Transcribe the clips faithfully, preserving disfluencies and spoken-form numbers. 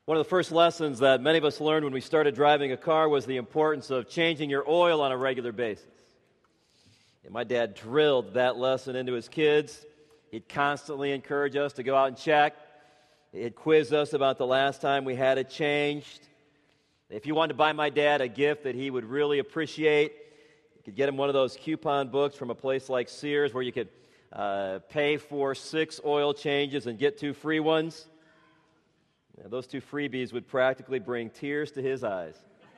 One of the first lessons that many of us learned when we started driving a car was the importance of changing your oil on a regular basis. And my dad drilled that lesson into his kids. He'd constantly encourage us to go out and check. He'd quiz us about the last time we had it changed. If you wanted to buy my dad a gift that he would really appreciate, you could get him one of those coupon books from a place like Sears where you could uh, pay for six oil changes and get two free ones. Now, those two freebies would practically bring tears to his eyes.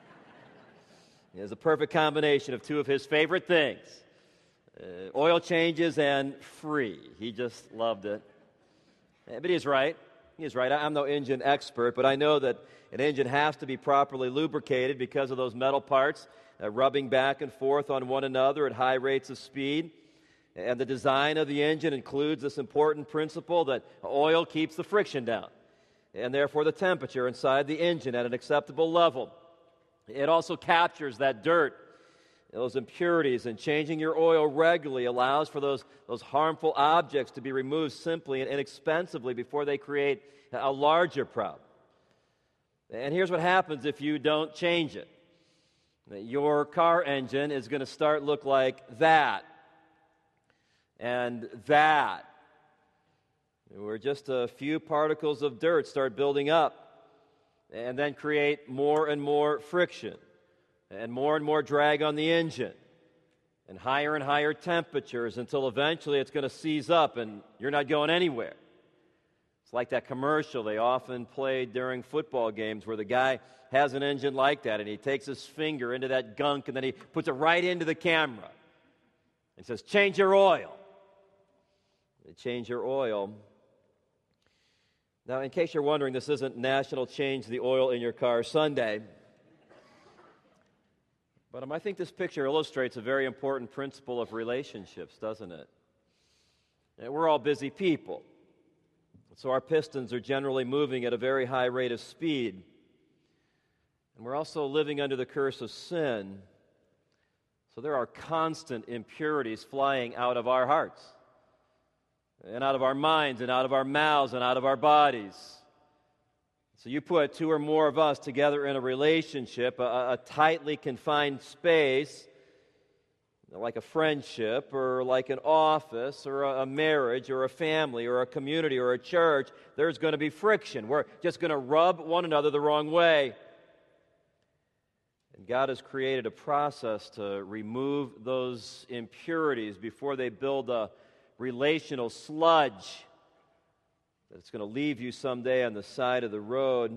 It was a perfect combination of two of his favorite things, uh, oil changes and free. He just loved it. Yeah, but he's right. He's right. I'm no engine expert, but I know that an engine has to be properly lubricated because of those metal parts uh, rubbing back and forth on one another at high rates of speed. And the design of the engine includes this important principle that oil keeps the friction down, and therefore the temperature inside the engine at an acceptable level. It also captures that dirt, those impurities, and changing your oil regularly allows for those, those harmful objects to be removed simply and inexpensively before they create a larger problem. And here's what happens if you don't change it. Your car engine is going to start look like that and that, where just a few particles of dirt start building up and then create more and more friction and more and more drag on the engine and higher and higher temperatures until eventually it's going to seize up and you're not going anywhere. It's like that commercial they often play during football games where the guy has an engine like that and he takes his finger into that gunk and then he puts it right into the camera and says, "Change your oil." They change your oil. Now, in case you're wondering, this isn't National Change the Oil in Your Car Sunday. But um, I think this picture illustrates a very important principle of relationships, doesn't it? And we're all busy people. So our pistons are generally moving at a very high rate of speed. And we're also living under the curse of sin. So there are constant impurities flying out of our hearts, and out of our minds, and out of our mouths, and out of our bodies. So you put two or more of us together in a relationship, a, a tightly confined space, like a friendship, or like an office, or a, a marriage, or a family, or a community, or a church, there's going to be friction. We're just going to rub one another the wrong way. And God has created a process to remove those impurities before they build a relational sludge that's going to leave you someday on the side of the road.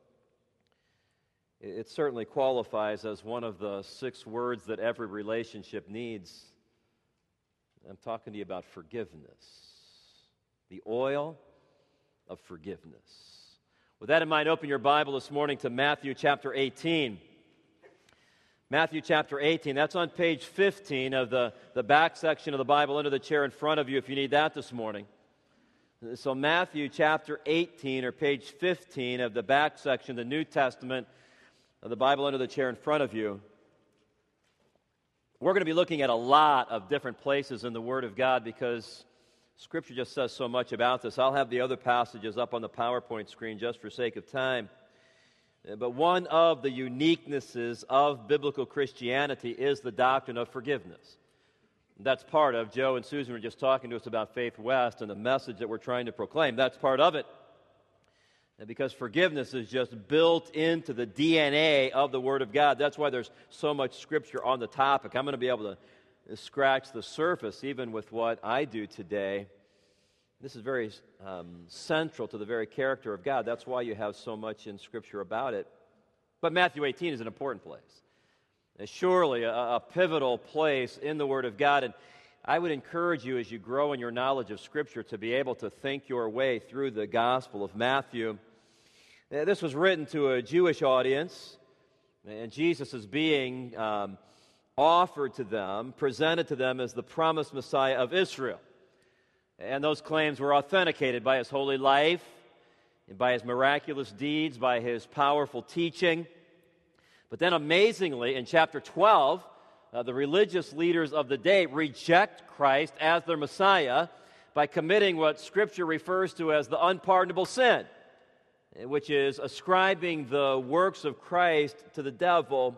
It certainly qualifies as one of the six words that every relationship needs. I'm talking to you about forgiveness. The oil of forgiveness. With that in mind, open your Bible this morning to Matthew chapter eighteen. Matthew chapter eighteen, that's on page fifteen of the, the back section of the Bible under the chair in front of you if you need that this morning. So Matthew chapter eighteen, or page fifteen of the back section of the New Testament of the Bible under the chair in front of you. We're going to be looking at a lot of different places in the Word of God because Scripture just says so much about this. I'll have the other passages up on the PowerPoint screen just for sake of time. But one of the uniquenesses of biblical Christianity is the doctrine of forgiveness. That's part of, Joe and Susan were just talking to us about Faith West and the message that we're trying to proclaim. That's part of it. And because forgiveness is just built into the D N A of the Word of God. That's why there's so much Scripture on the topic. I'm going to be able to scratch the surface even with what I do today. This is very um, central to the very character of God. That's why you have so much in Scripture about it. But Matthew eighteen is an important place. It's surely a, a pivotal place in the Word of God. And I would encourage you as you grow in your knowledge of Scripture to be able to think your way through the Gospel of Matthew. Uh, This was written to a Jewish audience, and Jesus is being um, offered to them, presented to them as the promised Messiah of Israel. And those claims were authenticated by his holy life, and by his miraculous deeds, by his powerful teaching. But then amazingly, in chapter twelve, uh, the religious leaders of the day reject Christ as their Messiah by committing what Scripture refers to as the unpardonable sin. which is ascribing the works of Christ to the devil.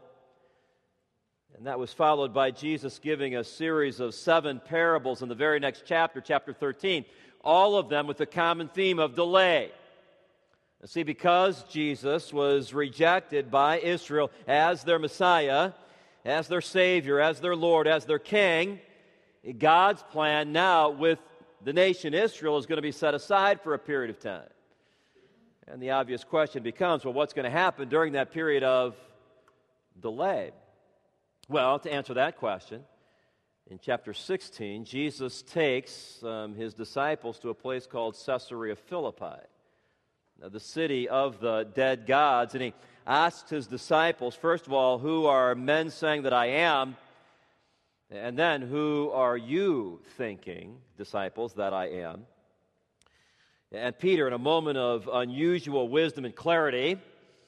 And that was followed by Jesus giving a series of seven parables in the very next chapter, chapter thirteen, all of them with the common theme of delay. And see, because Jesus was rejected by Israel as their Messiah, as their Savior, as their Lord, as their King, God's plan now with the nation Israel is going to be set aside for a period of time. And the obvious question becomes, well, what's going to happen during that period of delay? Well, to answer that question, in chapter sixteen, Jesus takes um, his disciples to a place called Caesarea Philippi, now, the city of the dead gods, and he asks his disciples, first of all, who are men saying that I am? And then, who are you thinking, disciples, that I am? And Peter, in a moment of unusual wisdom and clarity,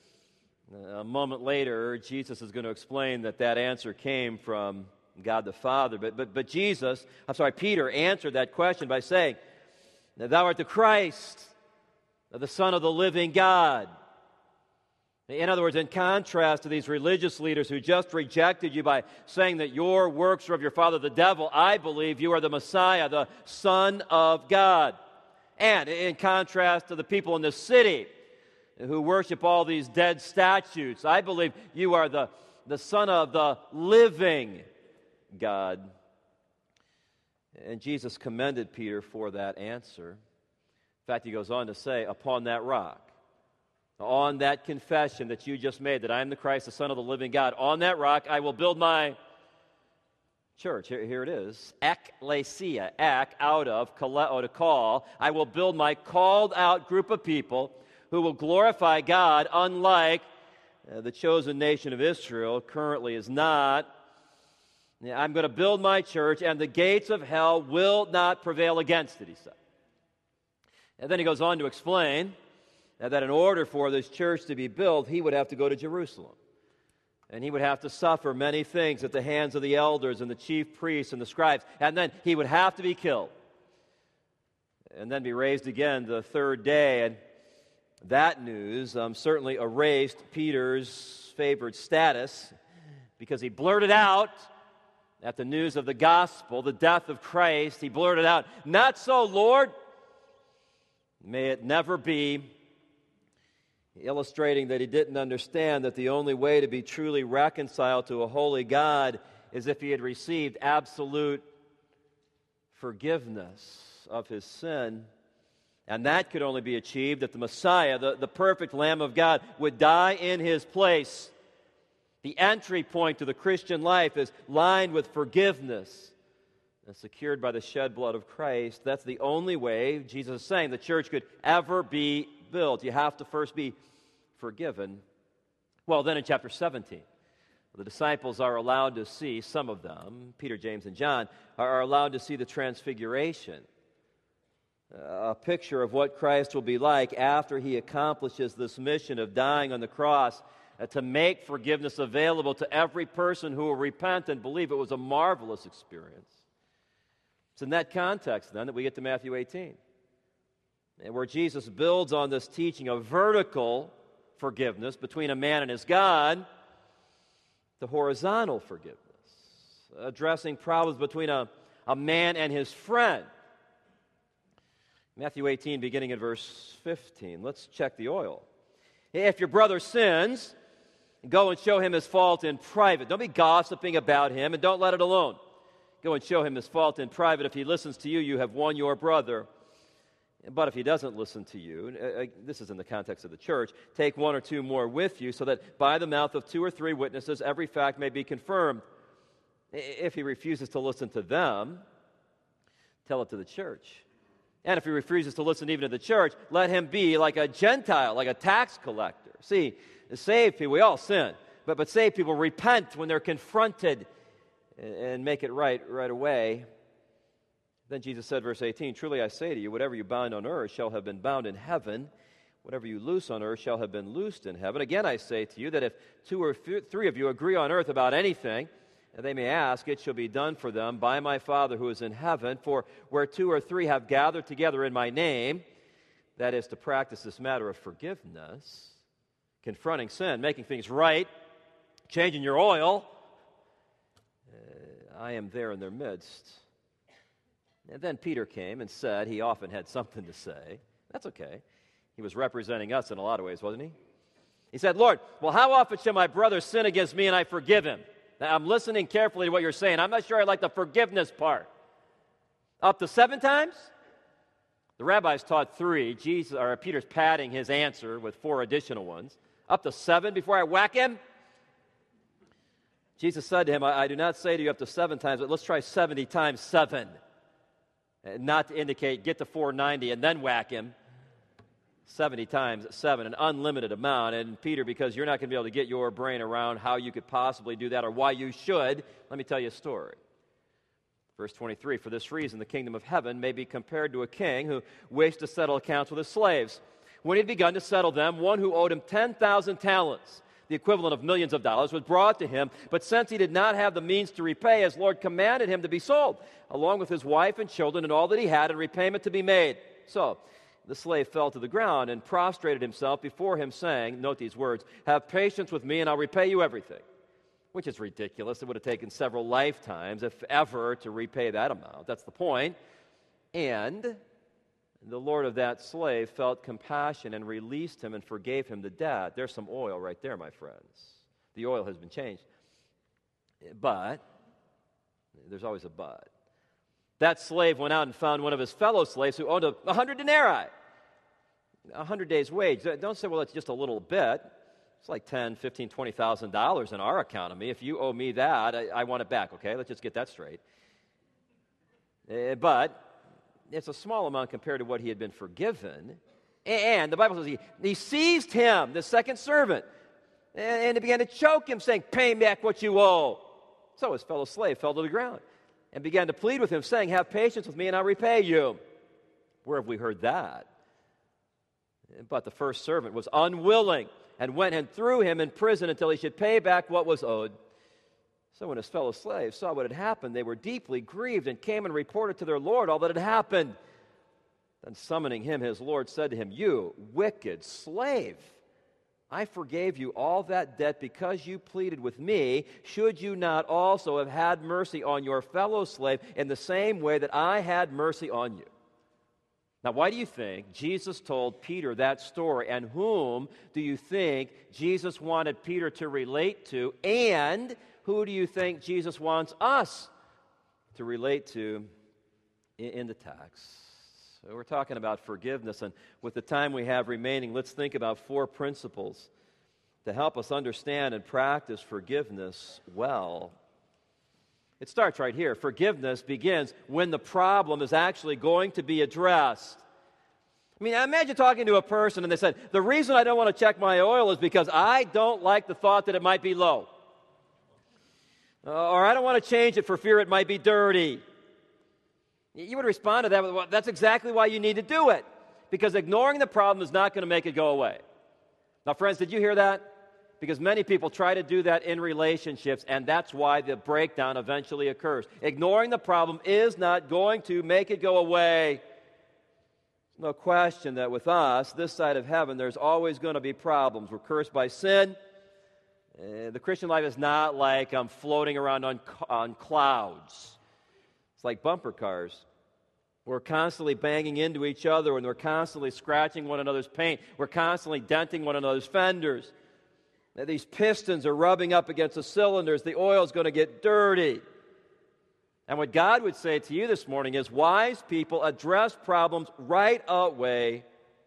a moment later, Jesus is going to explain that that answer came from God the Father. But, but, but Jesus, I'm sorry, Peter answered that question by saying, thou art the Christ, the Son of the living God. In other words, in contrast to these religious leaders who just rejected you by saying that your works are of your father the devil, I believe you are the Messiah, the Son of God. And in contrast to the people in this city who worship all these dead statues, I believe you are the, the Son of the living God. And Jesus commended Peter for that answer. In fact, he goes on to say, upon that rock, on that confession that you just made, that I am the Christ, the Son of the living God, on that rock I will build my church. Here, here it is. Ekklesia, ek, out of, kaleo, to call. I will build my called out group of people who will glorify God, unlike uh, the chosen nation of Israel currently is not. I'm going to build my church, and the gates of hell will not prevail against it, he said. And then he goes on to explain that in order for this church to be built, he would have to go to Jerusalem. And he would have to suffer many things at the hands of the elders and the chief priests and the scribes. And then he would have to be killed. And then be raised again the third day. And that news um, certainly erased Peter's favored status, because he blurted out at the news of the gospel, the death of Christ, he blurted out, "Not so, Lord. May it never be," illustrating that he didn't understand that the only way to be truly reconciled to a holy God is if he had received absolute forgiveness of his sin. And that could only be achieved if the Messiah, the, the perfect Lamb of God, would die in his place. The entry point to the Christian life is lined with forgiveness and secured by the shed blood of Christ. That's the only way, Jesus is saying, the church could ever be built. You have to first be forgiven. Well, then in chapter seventeen, the disciples are allowed to see, some of them, Peter, James, and John, are allowed to see the transfiguration, a picture of what Christ will be like after he accomplishes this mission of dying on the cross uh, to make forgiveness available to every person who will repent and believe. It was a marvelous experience. It's in that context, then, that we get to Matthew eighteen, and where Jesus builds on this teaching of vertical forgiveness between a man and his God to horizontal forgiveness, addressing problems between a, a man and his friend. Matthew eighteen, beginning at verse fifteen. Let's check the oil. If your brother sins, go and show him his fault in private. Don't be gossiping about him, and don't let it alone. Go and show him his fault in private. If he listens to you, you have won your brother. But if he doesn't listen to you, uh, this is in the context of the church, take one or two more with you, so that by the mouth of two or three witnesses every fact may be confirmed. If he refuses to listen to them, tell it to the church. And if he refuses to listen even to the church, let him be like a Gentile, like a tax collector. See, saved people, we all sin, but, but saved people repent when they're confronted and, and make it right right away. Then Jesus said, verse eighteen, truly I say to you, whatever you bind on earth shall have been bound in heaven. Whatever you loose on earth shall have been loosed in heaven. Again I say to you that if two or three of you agree on earth about anything, and they may ask, it shall be done for them by my Father who is in heaven. For where two or three have gathered together in my name, that is to practice this matter of forgiveness, confronting sin, making things right, changing your oil, uh, I am there in their midst. And then Peter came and said he often had something to say. That's okay. He was representing us in a lot of ways, wasn't he? He said, Lord, well, how often shall my brother sin against me and I forgive him? Now, I'm listening carefully to what you're saying. I'm not sure I like the forgiveness part. Up to seven times? The rabbis taught three. Jesus, or Peter's padding his answer with four additional ones. Up to seven before I whack him? Jesus said to him, I, I do not say to you up to seven times, but let's try seventy times seven. Not to indicate get to four ninety and then whack him. seventy times seven, an unlimited amount. And Peter, because you're not going to be able to get your brain around how you could possibly do that or why you should, let me tell you a story. Verse twenty-three, for this reason the kingdom of heaven may be compared to a king who wished to settle accounts with his slaves. When he had begun to settle them, one who owed him ten thousand talents, the equivalent of millions of dollars, was brought to him. But since he did not have the means to repay, his Lord commanded him to be sold, along with his wife and children and all that he had, and repayment to be made. So the slave fell to the ground and prostrated himself before him, saying, note these words, have patience with me and I'll repay you everything. Which is ridiculous. It would have taken several lifetimes, if ever, to repay that amount. That's the point. And the Lord of that slave felt compassion and released him and forgave him the debt. There's some oil right there, my friends. The oil has been changed. But, there's always a but. That slave went out and found one of his fellow slaves who owed a hundred denarii, a hundred days' wage. Don't say, well, it's just a little bit. It's like ten, fifteen, twenty thousand dollars in our economy. If you owe me that, I, I want it back. Okay, let's just get that straight. Uh, but it's a small amount compared to what he had been forgiven. And the Bible says he, he seized him, the second servant, and, and he began to choke him, saying, "Pay back what you owe." So his fellow slave fell to the ground and began to plead with him, saying, "Have patience with me, and I'll repay you." Where have we heard that? But the first servant was unwilling and went and threw him in prison until he should pay back what was owed. So when his fellow slaves saw what had happened, they were deeply grieved and came and reported to their Lord all that had happened. Then summoning him, his Lord said to him, "You wicked slave, I forgave you all that debt because you pleaded with me. Should you not also have had mercy on your fellow slave in the same way that I had mercy on you?" Now, why do you think Jesus told Peter that story? And whom do you think Jesus wanted Peter to relate to? And who do you think Jesus wants us to relate to in the text? So we're talking about forgiveness. And with the time we have remaining, let's think about four principles to help us understand and practice forgiveness well. It starts right here. Forgiveness begins when the problem is actually going to be addressed. I mean, imagine talking to a person and they said, "The reason I don't want to check my oil is because I don't like the thought that it might be low. Uh, or I don't want to change it for fear it might be dirty." You would respond to that with, "Well, that's exactly why you need to do it. Because ignoring the problem is not going to make it go away." Now, friends, did you hear that? Because many people try to do that in relationships, and that's why the breakdown eventually occurs. Ignoring the problem is not going to make it go away. No question that with us, this side of heaven, there's always going to be problems. We're cursed by sin. Uh, the Christian life is not like I'm floating around on, on clouds. It's like bumper cars. We're constantly banging into each other, and we're constantly scratching one another's paint. We're constantly denting one another's fenders. Now, these pistons are rubbing up against the cylinders. The oil's going to get dirty. And what God would say to you this morning is, wise people address problems right away.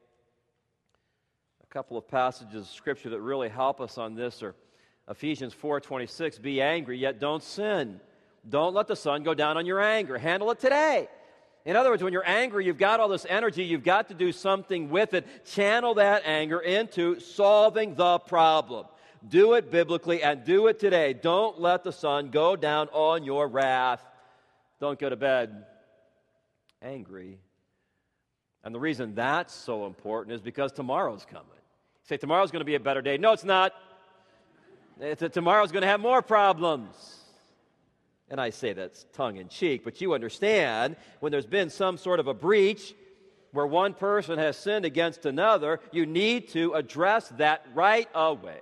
A couple of passages of Scripture that really help us on this are Ephesians four twenty-six, "Be angry, yet don't sin. Don't let the sun go down on your anger. Handle it today." In other words, when you're angry, you've got all this energy, you've got to do something with it. Channel that anger into solving the problem. Do it biblically and do it today. Don't let the sun go down on your wrath. Don't go to bed angry. And the reason that's so important is because tomorrow's coming. You say, tomorrow's going to be a better day. No, it's not. It's a, tomorrow's going to have more problems. And I say that's tongue-in-cheek, but you understand when there's been some sort of a breach where one person has sinned against another, you need to address that right away.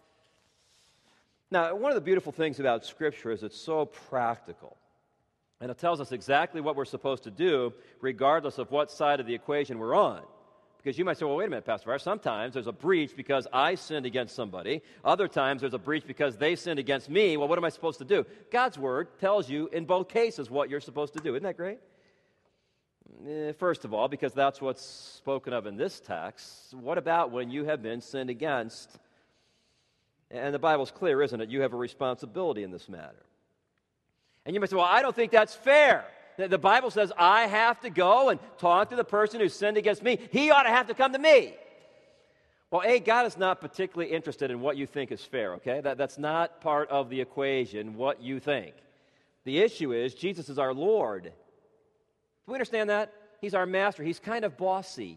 Now, one of the beautiful things about Scripture is it's so practical. And it tells us exactly what we're supposed to do, regardless of what side of the equation we're on. Because you might say, well, wait a minute, Pastor Farr, sometimes there's a breach because I sinned against somebody. Other times there's a breach because they sinned against me. Well, what am I supposed to do? God's Word tells you in both cases what you're supposed to do. Isn't that great? Eh, First of all, because that's what's spoken of in this text, what about when you have been sinned against? And the Bible's clear, isn't it? You have a responsibility in this matter. And you might say, well, I don't think that's fair. The Bible says I have to go and talk to the person who sinned against me. He ought to have to come to me. Well, A, God is not particularly interested in what you think is fair, okay? That, that's not part of the equation, what you think. The issue is Jesus is our Lord. Do we understand that? He's our master. He's kind of bossy.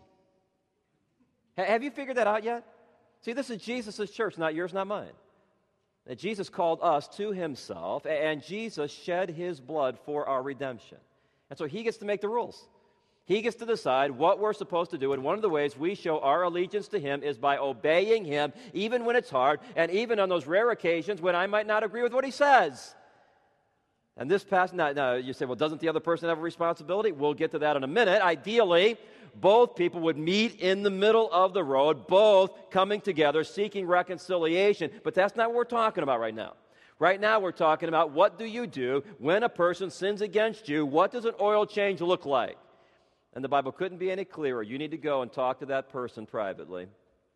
Ha- have you figured that out yet? See, this is Jesus' church, not yours, not mine. That Jesus called us to himself, and Jesus shed his blood for our redemption. And so he gets to make the rules. He gets to decide what we're supposed to do, and one of the ways we show our allegiance to him is by obeying him, even when it's hard, and even on those rare occasions when I might not agree with what he says. And this passage, now, now you say, well, doesn't the other person have a responsibility? We'll get to that in a minute. Ideally, both people would meet in the middle of the road, both coming together, seeking reconciliation. But that's not what we're talking about right now. Right now, we're talking about what do you do when a person sins against you? What does an oil change look like? And the Bible couldn't be any clearer. You need to go and talk to that person privately.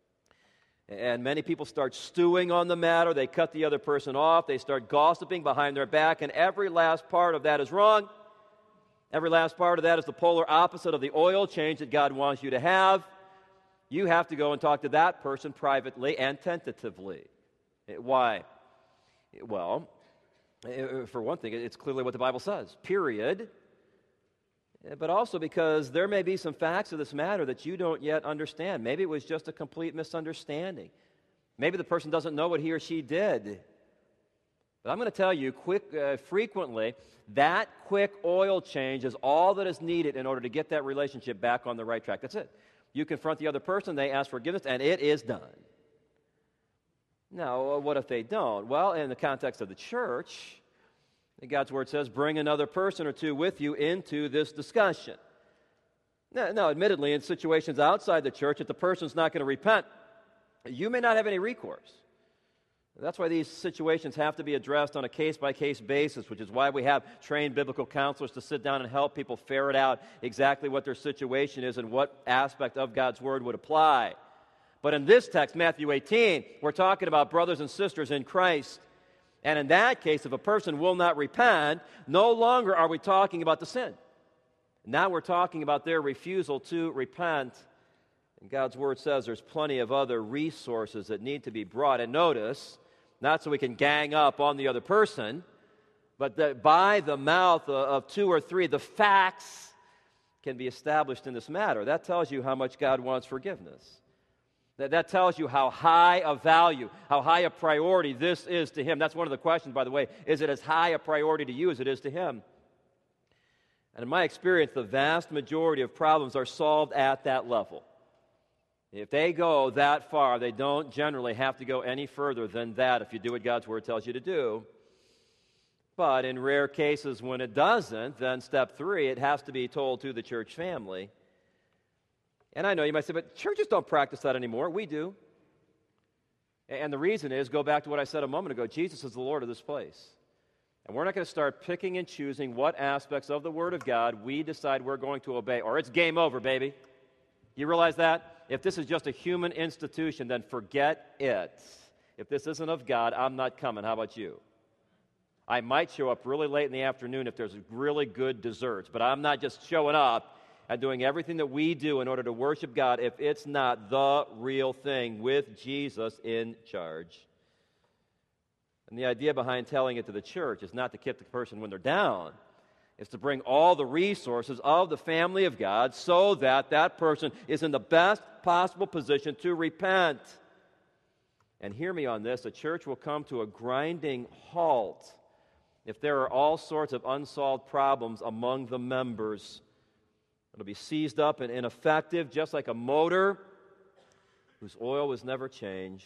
And many people start stewing on the matter. They cut the other person off. They start gossiping behind their back. And every last part of that is wrong. Every last part of that is the polar opposite of the oil change that God wants you to have. You have to go and talk to that person privately and tentatively. Why? Well, for one thing, it's clearly what the Bible says, period. But also because there may be some facts of this matter that you don't yet understand. Maybe it was just a complete misunderstanding. Maybe the person doesn't know what he or she did. But I'm going to tell you, quick, uh, frequently, that quick oil change is all that is needed in order to get that relationship back on the right track. That's it. You confront the other person, they ask forgiveness, and it is done. Now, what if they don't? Well, in the context of the church, God's Word says, bring another person or two with you into this discussion. Now, now, admittedly, in situations outside the church, if the person's not going to repent, you may not have any recourse. That's why these situations have to be addressed on a case-by-case basis, which is why we have trained biblical counselors to sit down and help people ferret out exactly what their situation is and what aspect of God's Word would apply. But in this text, Matthew eighteen, we're talking about brothers and sisters in Christ. And in that case, if a person will not repent, no longer are we talking about the sin. Now we're talking about their refusal to repent. And God's Word says there's plenty of other resources that need to be brought. And notice, not so we can gang up on the other person, but that by the mouth of two or three, the facts can be established in this matter. That tells you how much God wants forgiveness. That, that tells you how high a value, how high a priority this is to him. That's one of the questions, by the way. Is it as high a priority to you as it is to him? And in my experience, the vast majority of problems are solved at that level. If they go that far, they don't generally have to go any further than that if you do what God's Word tells you to do. But in rare cases when it doesn't, then step three, it has to be told to the church family. And I know you might say, but churches don't practice that anymore. We do. And the reason is, go back to what I said a moment ago, Jesus is the Lord of this place. And we're not going to start picking and choosing what aspects of the Word of God we decide we're going to obey, or it's game over, baby. You realize that? If this is just a human institution, then forget it. If this isn't of God, I'm not coming. How about you? I might show up really late in the afternoon if there's really good desserts, but I'm not just showing up and doing everything that we do in order to worship God if it's not the real thing with Jesus in charge. And the idea behind telling it to the church is not to kick the person when they're down. It's to bring all the resources of the family of God so that that person is in the best possible position to repent. And hear me on this, the church will come to a grinding halt if there are all sorts of unsolved problems among the members. It'll be seized up and ineffective, just like a motor whose oil was never changed.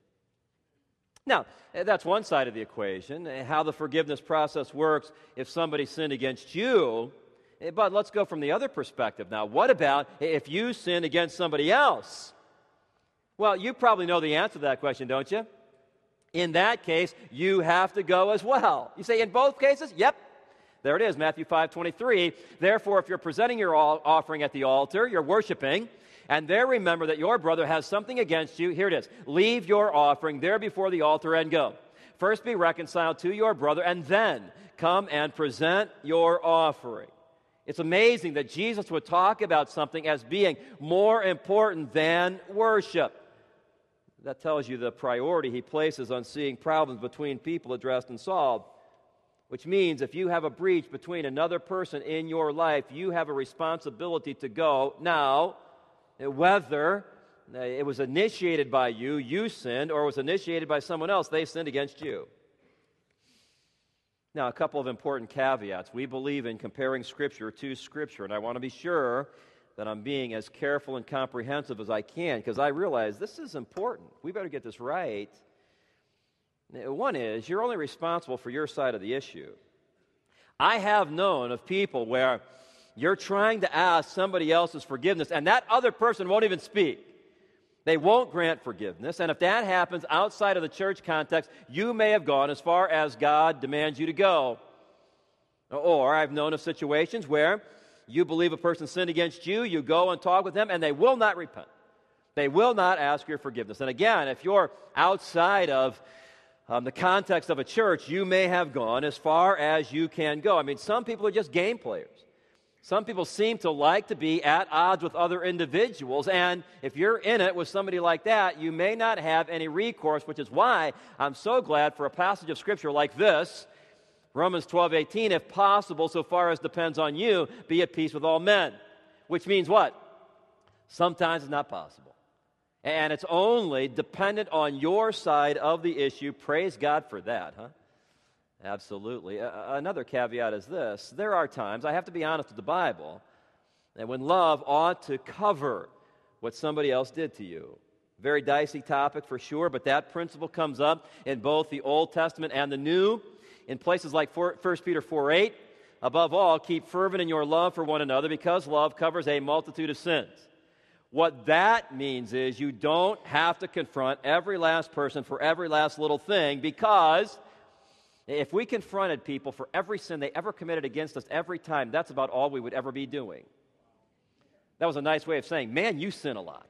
Now, that's one side of the equation, how the forgiveness process works if somebody sinned against you. But let's go from the other perspective now. What about if you sin against somebody else? Well, you probably know the answer to that question, don't you? In that case, you have to go as well. You say, in both cases? Yep. There it is, Matthew five twenty-three. Therefore, if you're presenting your offering at the altar, you're worshiping, and there remember that your brother has something against you, here it is. Leave your offering there before the altar and go. First be reconciled to your brother, and then come and present your offering. It's amazing that Jesus would talk about something as being more important than worship. That tells you the priority he places on seeing problems between people addressed and solved. Which means if you have a breach between another person in your life, you have a responsibility to go now, whether it was initiated by you, you sinned, or it was initiated by someone else, they sinned against you. Now, a couple of important caveats. We believe in comparing Scripture to Scripture, and I want to be sure that I'm being as careful and comprehensive as I can, because I realize this is important. We better get this right. One is, you're only responsible for your side of the issue. I have known of people where you're trying to ask somebody else's forgiveness, and that other person won't even speak. They won't grant forgiveness, and if that happens outside of the church context, you may have gone as far as God demands you to go. Or I've known of situations where you believe a person sinned against you, you go and talk with them, and they will not repent. They will not ask your forgiveness. And again, if you're outside of Um, the context of a church, you may have gone as far as you can go. I mean, some people are just game players. Some people seem to like to be at odds with other individuals, and if you're in it with somebody like that, you may not have any recourse, which is why I'm so glad for a passage of Scripture like this, Romans twelve eighteen, if possible, so far as depends on you, be at peace with all men. Which means what? Sometimes it's not possible. And it's only dependent on your side of the issue. Praise God for that, huh? Absolutely. Uh, another caveat is this. There are times, I have to be honest with the Bible, that when love ought to cover what somebody else did to you. Very dicey topic for sure, but that principle comes up in both the Old Testament and the New. In places like First Peter four eight, above all, keep fervent in your love for one another, because love covers a multitude of sins. What that means is you don't have to confront every last person for every last little thing, because if we confronted people for every sin they ever committed against us every time, that's about all we would ever be doing. That was a nice way of saying, man, you sin a lot.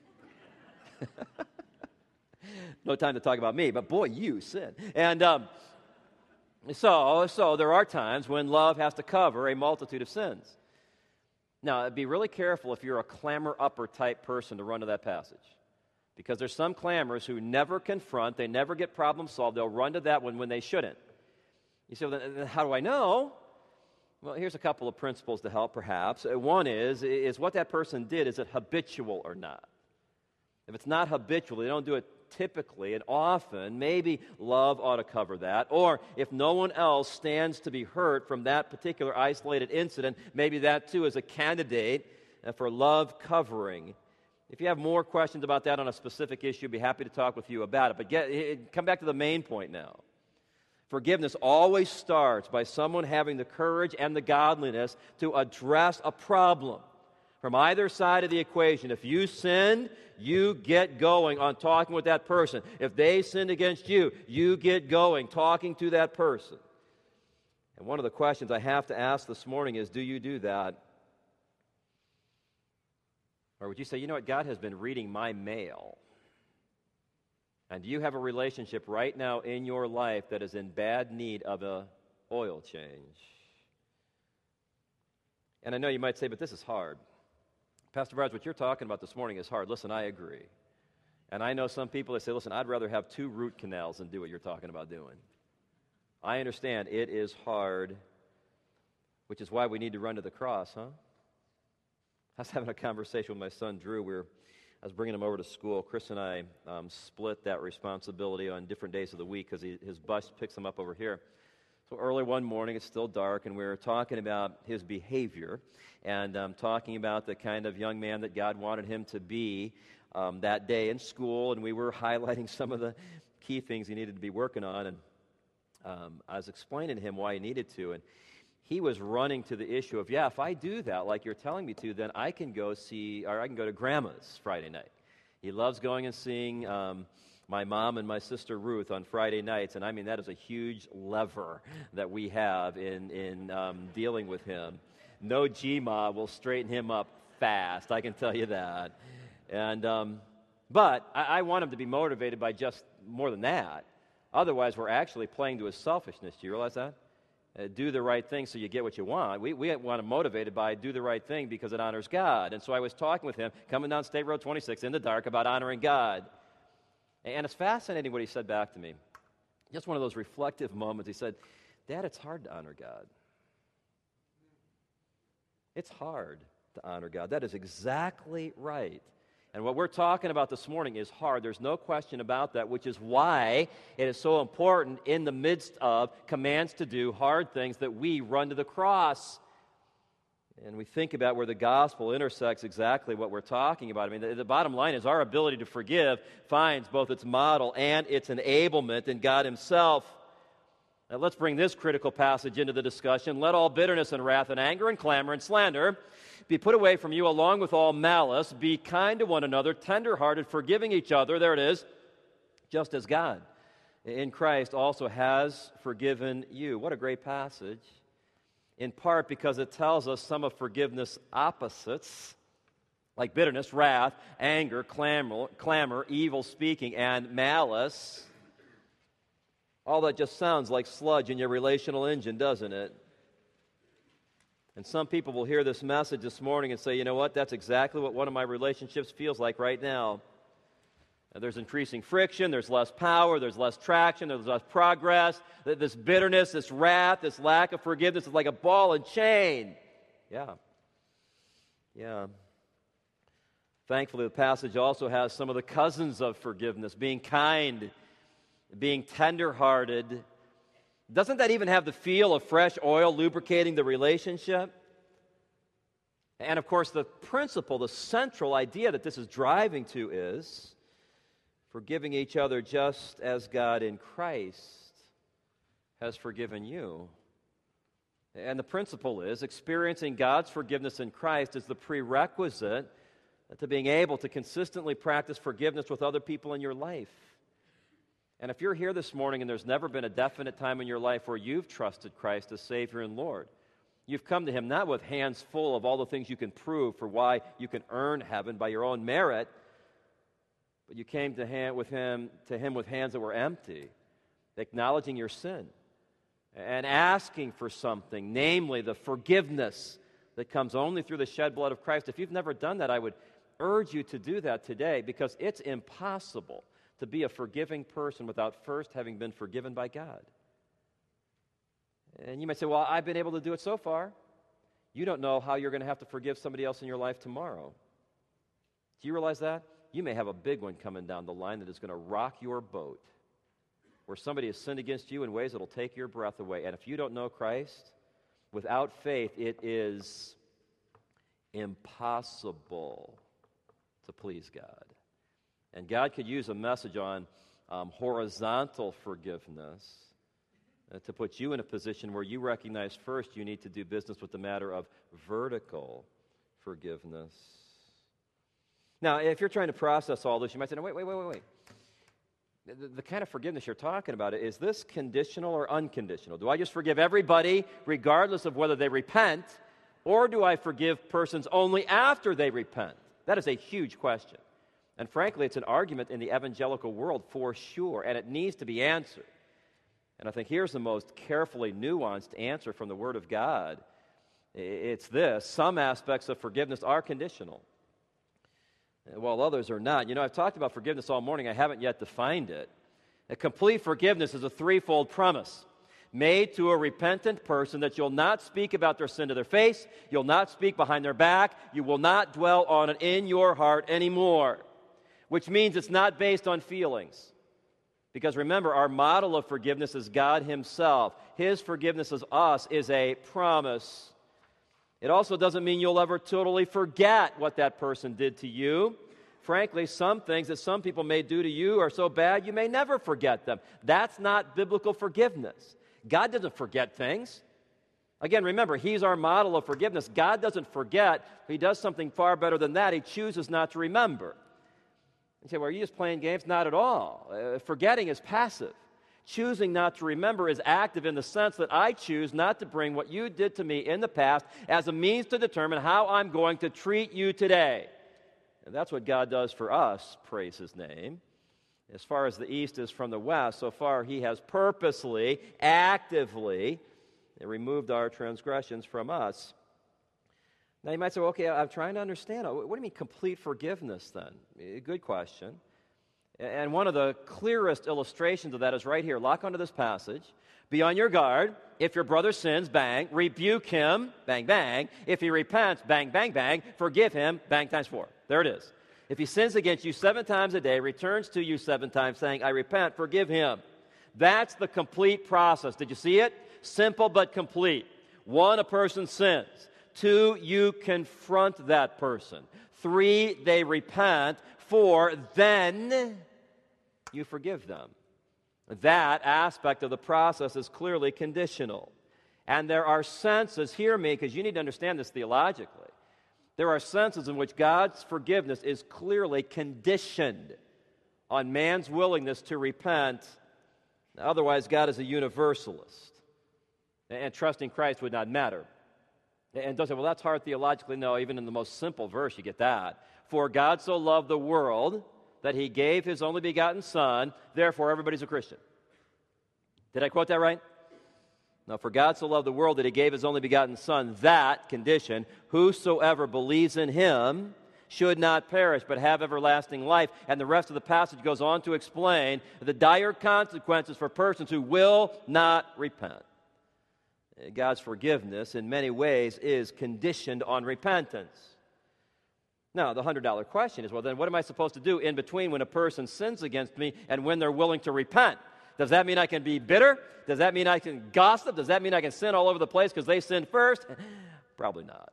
No time to talk about me, but boy, you sin. And um, so, so there are times when love has to cover a multitude of sins. Now, be really careful if you're a clamor-upper type person to run to that passage. Because there's some clamorers who never confront, they never get problem solved, they'll run to that one when they shouldn't. You say, well, then how do I know? Well, here's a couple of principles to help, perhaps. One is, is what that person did, is it habitual or not? If it's not habitual, they don't do it typically and often, maybe love ought to cover that. Or if no one else stands to be hurt from that particular isolated incident, maybe that too is a candidate for love covering. If you have more questions about that on a specific issue, I'd be happy to talk with you about it. But get, come back to the main point now. Forgiveness always starts by someone having the courage and the godliness to address a problem from either side of the equation. If you sinned, you get going on talking with that person. If they sinned against you, you get going talking to that person. And one of the questions I have to ask this morning is, do you do that? Or would you say, you know what, God has been reading my mail. And do you have a relationship right now in your life that is in bad need of an oil change? And I know you might say, but this is hard. Pastor Barnes, what you're talking about this morning is hard. Listen, I agree. And I know some people that say, listen, I'd rather have two root canals than do what you're talking about doing. I understand it is hard, which is why we need to run to the cross, huh? I was having a conversation with my son, Drew. We were, I was bringing him over to school. Chris and I um, split that responsibility on different days of the week because his bus picks him up over here. So early one morning, it's still dark, and we were talking about his behavior and um, talking about the kind of young man that God wanted him to be um, that day in school, and we were highlighting some of the key things he needed to be working on, and um, I was explaining to him why he needed to, and he was running to the issue of, yeah, if I do that like you're telling me to, then I can go see, or I can go to Grandma's Friday night. He loves going and seeing um, my mom and my sister Ruth on Friday nights, and I mean, that is a huge lever that we have in, in um, dealing with him. No G M A will straighten him up fast, I can tell you that. And um, But I, I want him to be motivated by just more than that. Otherwise, we're actually playing to his selfishness. Do you realize that? Uh, do the right thing so you get what you want. We, we want him motivated by do the right thing because it honors God. And so I was talking with him, coming down State Road twenty-six in the dark, about honoring God. And it's fascinating what he said back to me. Just one of those reflective moments. He said, Dad, it's hard to honor God. It's hard to honor God. That is exactly right. And what we're talking about this morning is hard. There's no question about that, which is why it is so important in the midst of commands to do hard things that we run to the cross. And we think about where the gospel intersects exactly what we're talking about. I mean, the, the bottom line is our ability to forgive finds both its model and its enablement in God himself. Now, let's bring this critical passage into the discussion. Let all bitterness and wrath and anger and clamor and slander be put away from you along with all malice. Be kind to one another, tenderhearted, forgiving each other. There it is. Just as God in Christ also has forgiven you. What a great passage. In part because it tells us some of forgiveness' opposites, like bitterness, wrath, anger, clamor, clamor, evil speaking, and malice. All that just sounds like sludge in your relational engine, doesn't it? And some people will hear this message this morning and say, you know what, that's exactly what one of my relationships feels like right now. And there's increasing friction, there's less power, there's less traction, there's less progress. This bitterness, this wrath, this lack of forgiveness is like a ball and chain. Yeah. Yeah. Thankfully, the passage also has some of the cousins of forgiveness, being kind, being tenderhearted. Doesn't that even have the feel of fresh oil lubricating the relationship? And of course, the principle, the central idea that this is driving to is forgiving each other just as God in Christ has forgiven you. And the principle is experiencing God's forgiveness in Christ is the prerequisite to being able to consistently practice forgiveness with other people in your life. And if you're here this morning and there's never been a definite time in your life where you've trusted Christ as Savior and Lord, you've come to Him not with hands full of all the things you can prove for why you can earn heaven by your own merit, but you came to him with him to him with hands that were empty, acknowledging your sin and asking for something, namely the forgiveness that comes only through the shed blood of Christ. If you've never done that, I would urge you to do that today, because it's impossible to be a forgiving person without first having been forgiven by God. And you might say, well, I've been able to do it so far. You don't know how you're going to have to forgive somebody else in your life tomorrow. Do you realize that? You may have a big one coming down the line that is going to rock your boat, where somebody has sinned against you in ways that will take your breath away. And if you don't know Christ, without faith, it is impossible to please God. And God could use a message on um, horizontal forgiveness uh, to put you in a position where you recognize first you need to do business with the matter of vertical forgiveness. Now, if you're trying to process all this, you might say, no, wait, wait, wait, wait, wait. The, the kind of forgiveness you're talking about, is this conditional or unconditional? Do I just forgive everybody regardless of whether they repent, or do I forgive persons only after they repent? That is a huge question. And frankly, it's an argument in the evangelical world for sure, and it needs to be answered. And I think here's the most carefully nuanced answer from the Word of God. It's this: some aspects of forgiveness are conditional, while others are not. You know, I've talked about forgiveness all morning. I haven't yet defined it. A complete forgiveness is a threefold promise made to a repentant person that you'll not speak about their sin to their face, you'll not speak behind their back, you will not dwell on it in your heart anymore, which means it's not based on feelings, Because remember, our model of forgiveness is God himself. His forgiveness of us is a promise. It also doesn't mean you'll ever totally forget what that person did to you. Frankly, some things that some people may do to you are so bad you may never forget them. That's not biblical forgiveness. God doesn't forget things. Again, remember, he's our model of forgiveness. God doesn't forget. He does something far better than that. He chooses not to remember. You say, well, are you just playing games? Not at all. Uh, forgetting is passive. Choosing not to remember is active in the sense that I choose not to bring what you did to me in the past as a means to determine how I'm going to treat you today. And that's what God does for us, praise his name. As far as the east is from the west, so far he has purposely, actively removed our transgressions from us. Now you might say, well, okay, I'm trying to understand. What do you mean complete forgiveness then? Good question. And one of the clearest illustrations of that is right here. Lock onto this passage. Be on your guard. If your brother sins, bang. Rebuke him, bang, bang. If he repents, bang, bang, bang. Forgive him, bang, times four. There it is. If he sins against you seven times a day, returns to you seven times, saying, I repent, forgive him. That's the complete process. Did you see it? Simple but complete. One, a person sins. Two, you confront that person. Three, they repent. Four, then you forgive them. That aspect of the process is clearly conditional. And there are senses, hear me, because you need to understand this theologically. There are senses in which God's forgiveness is clearly conditioned on man's willingness to repent. Otherwise, God is a universalist. And trusting Christ would not matter. And don't say, well, that's hard theologically. No, even in the most simple verse, you get that. For God so loved the world that he gave his only begotten Son, therefore everybody's a Christian. Did I quote that right? No, for God so loved the world that he gave his only begotten Son, that condition, whosoever believes in him should not perish but have everlasting life. And the rest of the passage goes on to explain the dire consequences for persons who will not repent. God's forgiveness in many ways is conditioned on repentance. Now, the one hundred dollar question is, well, then what am I supposed to do in between when a person sins against me and when they're willing to repent? Does that mean I can be bitter? Does that mean I can gossip? Does that mean I can sin all over the place because they sinned first? Probably not.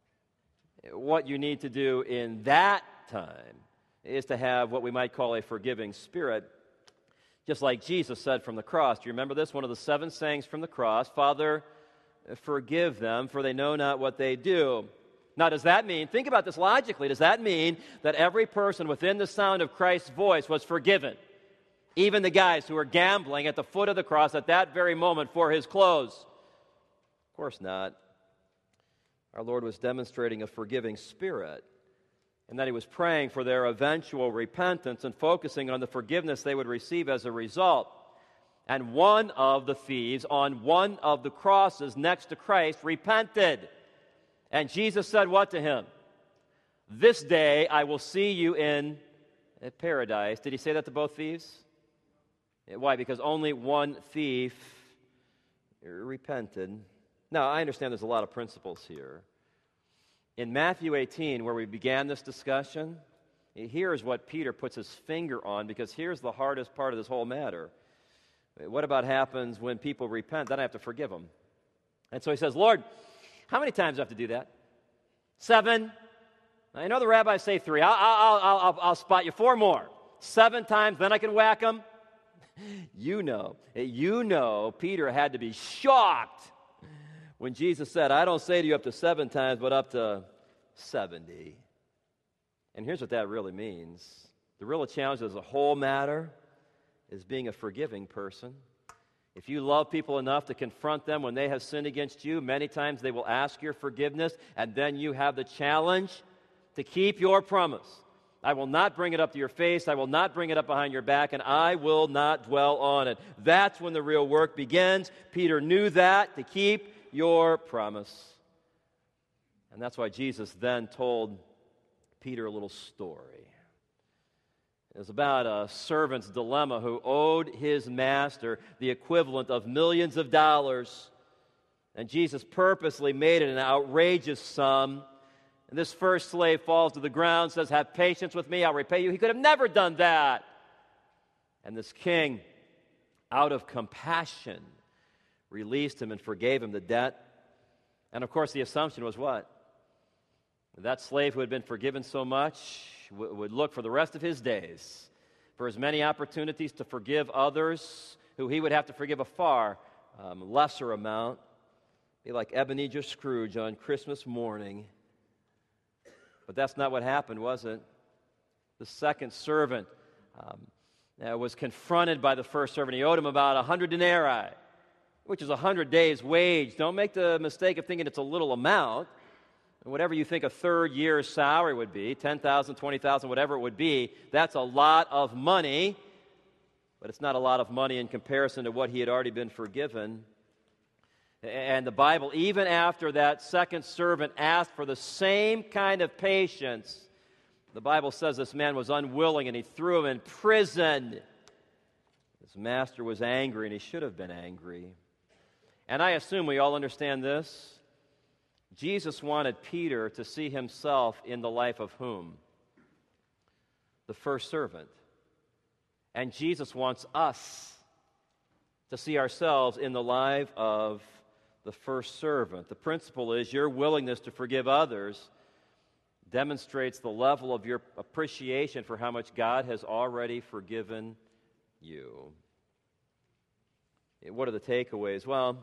What you need to do in that time is to have what we might call a forgiving spirit, just like Jesus said from the cross. Do you remember this? One of the seven sayings from the cross, Father, forgive them, for they know not what they do. Now, does that mean, think about this logically, does that mean that every person within the sound of Christ's voice was forgiven? Even the guys who were gambling at the foot of the cross at that very moment for his clothes? Of course not. Our Lord was demonstrating a forgiving spirit, and that he was praying for their eventual repentance and focusing on the forgiveness they would receive as a result. And one of the thieves on one of the crosses next to Christ repented. And Jesus said what to him? This day I will see you in paradise. Did he say that to both thieves? Why? Because only one thief repented. Now, I understand there's a lot of principles here. In Matthew eighteen, where we began this discussion, here's what Peter puts his finger on, because here's the hardest part of this whole matter. What about happens when people repent? Then I have to forgive them. And so he says, Lord, how many times do I have to do that? Seven. I know the rabbis say three. I'll, I'll, I'll, I'll, I'll spot you four more. Seven times, then I can whack them. You know, you know, Peter had to be shocked when Jesus said, I don't say to you up to seven times, but up to seventy. And here's what that really means. The real challenge as a whole matter is being a forgiving person. If you love people enough to confront them when they have sinned against you, many times they will ask your forgiveness, and then you have the challenge to keep your promise. I will not bring it up to your face, I will not bring it up behind your back, and I will not dwell on it. That's when the real work begins. Peter knew that, to keep your promise. And that's why Jesus then told Peter a little story. It was about a servant's dilemma who owed his master the equivalent of millions of dollars. And Jesus purposely made it an outrageous sum. And this first slave falls to the ground, says, have patience with me, I'll repay you. He could have never done that. And this king out of compassion, released him and forgave him the debt. And of course, the assumption was what? That slave who had been forgiven so much w- would look for the rest of his days for as many opportunities to forgive others who he would have to forgive a far um, lesser amount. Be like Ebenezer Scrooge on Christmas morning. But that's not what happened, was it? The second servant um, uh, was confronted by the first servant. He owed him about a hundred denarii, which is a hundred days' wage. Don't make the mistake of thinking it's a little amount. And whatever you think a third year's salary would be, ten thousand, twenty thousand, whatever it would be, that's a lot of money. But it's not a lot of money in comparison to what he had already been forgiven. And the Bible, even after that second servant asked for the same kind of patience, the Bible says this man was unwilling and he threw him in prison. His master was angry, and he should have been angry. And I assume we all understand this. Jesus wanted Peter to see himself in the life of whom? The first servant. And Jesus wants us to see ourselves in the life of the first servant. The principle is your willingness to forgive others demonstrates the level of your appreciation for how much God has already forgiven you. What are the takeaways? Well,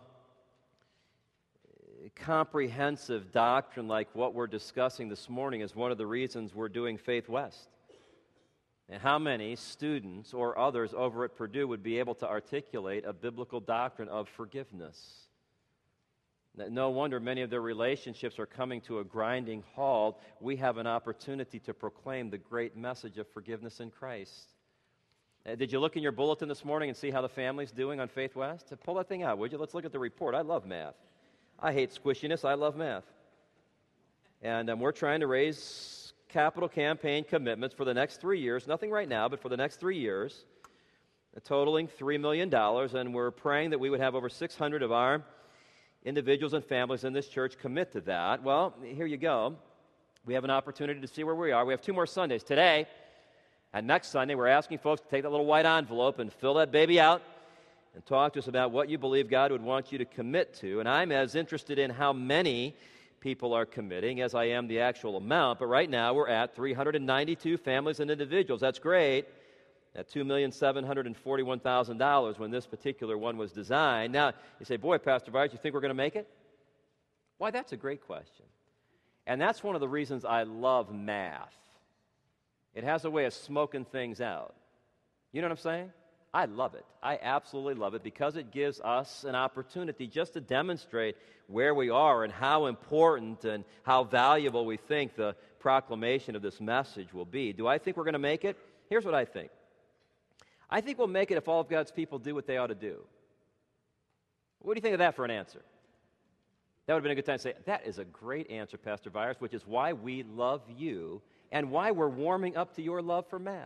comprehensive doctrine like what we're discussing this morning is one of the reasons we're doing Faith West. And how many students or others over at Purdue would be able to articulate a biblical doctrine of forgiveness? No wonder many of their relationships are coming to a grinding halt. We have an opportunity to proclaim the great message of forgiveness in Christ. Uh, did you look in your bulletin this morning and see how the family's doing on Faith West? Uh, pull that thing out, would you? Let's look at the report. I love math. I hate squishiness. I love math. And um, we're trying to raise capital campaign commitments for the next three years. Nothing right now, but for the next three years, uh, totaling three million dollars. And we're praying that we would have over six hundred of our individuals and families in this church commit to that. Well, here you go. We have an opportunity to see where we are. We have two more Sundays. Today and next Sunday, we're asking folks to take that little white envelope and fill that baby out and talk to us about what you believe God would want you to commit to. And I'm as interested in how many people are committing as I am the actual amount. But right now, we're at three hundred ninety-two families and individuals. That's great. At two million seven hundred forty-one thousand dollars when this particular one was designed. Now, you say, boy, Pastor Byers, you think we're going to make it? Why, that's a great question. And that's one of the reasons I love math. It has a way of smoking things out. You know what I'm saying? I love it. I absolutely love it because it gives us an opportunity just to demonstrate where we are and how important and how valuable we think the proclamation of this message will be. Do I think we're going to make it? Here's what I think. I think we'll make it if all of God's people do what they ought to do. What do you think of that for an answer? That would have been a good time to say, that is a great answer, Pastor Byers, which is why we love you and why we're warming up to your love for math.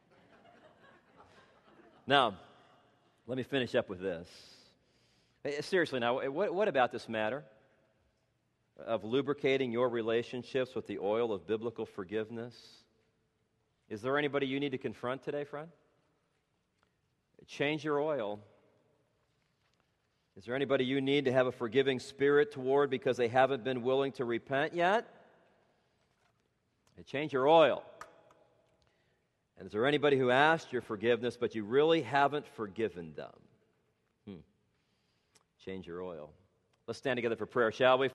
Now, let me finish up with this. Seriously now, what, what about this matter of lubricating your relationships with the oil of biblical forgiveness? Is there anybody you need to confront today, friend? Change your oil. Is there anybody you need to have a forgiving spirit toward because they haven't been willing to repent yet? Change your oil. And is there anybody who asked your forgiveness but you really haven't forgiven them? Hmm. Change your oil. Let's stand together for prayer, shall we?